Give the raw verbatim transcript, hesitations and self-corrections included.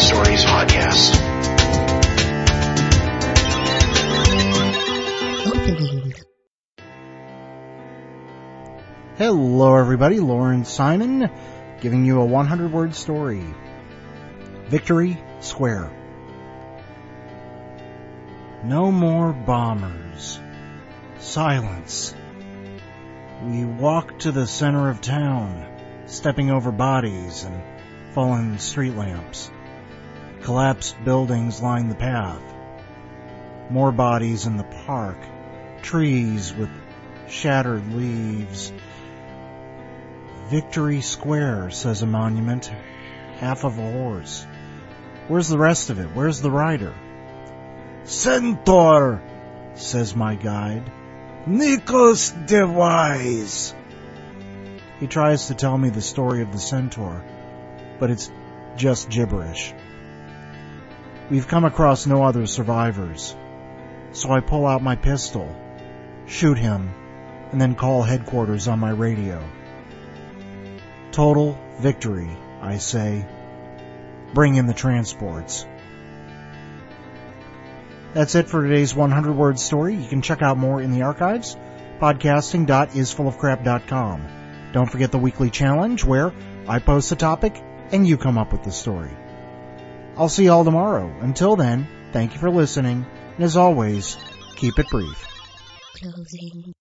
Stories podcast. Opening. Hello everybody, Lauren Simon, giving you a one hundred word story. Victory Square. No more bombers. Silence. We walk to the center of town, stepping over bodies and fallen street lamps. Collapsed buildings line the path. More bodies in the park. Trees with shattered leaves. Victory Square, says a monument. Half of a horse. Where's the rest of it? Where's the rider? Centaur, says my guide. Nikos the Wise. He tries to tell me the story of the centaur, but it's just gibberish. We've come across no other survivors, so I pull out my pistol, shoot him, and then call headquarters on my radio. Total victory, I say. Bring in the transports. That's it for today's one hundred word story. You can check out more in the archives, podcasting dot is full of crap dot com. Don't forget the weekly challenge where I post a topic and you come up with the story. I'll see you all tomorrow. Until then, thank you for listening, and as always, keep it brief. Closing.